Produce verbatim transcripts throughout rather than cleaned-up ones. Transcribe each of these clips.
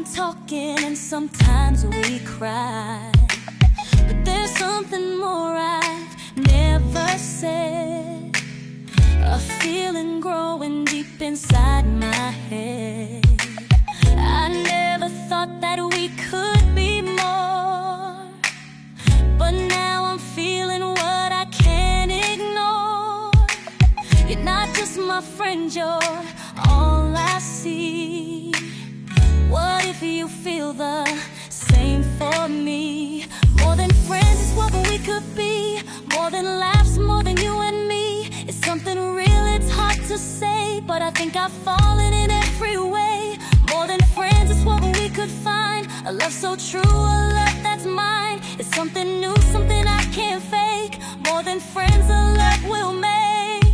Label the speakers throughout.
Speaker 1: talking and sometimes we cry, but there's something more I've never said. A feeling growing deep inside my head. I never thought that we could be more, but now I'm feeling what I can't ignore. You're not just my friend, you're all I see. What if you feel the same for me? More than friends is what we could be. More than laughs, more than you and me. It's something real, it's hard to say, but I think I've fallen in every way. More than friends is what we could find. A love so true, a love that's mine. It's something new, something I can't fake. More than friends, a love we'll make.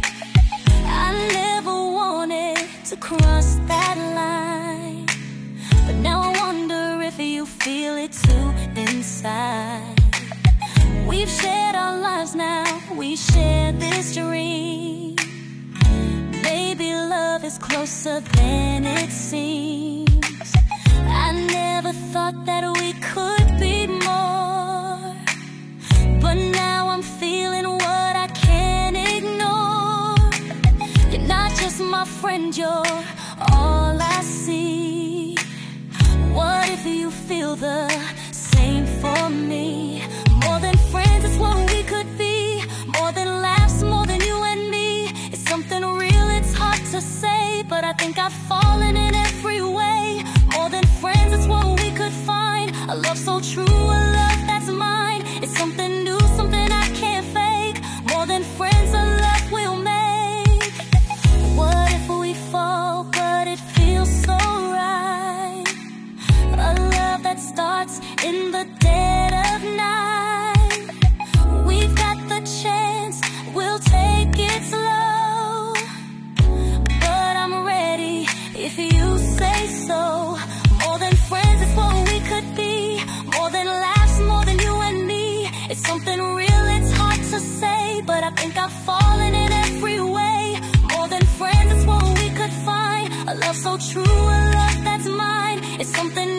Speaker 1: I never wanted to cross that line, but now I wonder if you feel it too inside. We've shared our lives now, we share this dream. Maybe love is closer than it seems. I never thought that we could be more, but now I'm feeling what I can't ignore. You're not just my friend, you're all I see. What if you feel the same for me? More than friends is what we could be. More than laughs, more than you and me. It's something real, it's hard to say, but I think I've fallen in every way. More than friends is what we could find. A love so true, a love that's mine. It's something new, something I can't fake. More than friends, a love we'll make. What if we fall, but it feels so right? A love that starts in the dead of night. We've got the chance, we'll take it slow, but I'm ready if you say so. More than friends is what we could be. More than laughs, more than you and me. It's something real, it's hard to say, but I think I've fallen in every way. More than friends is what we could find. A love so true, a love that's mine. It's something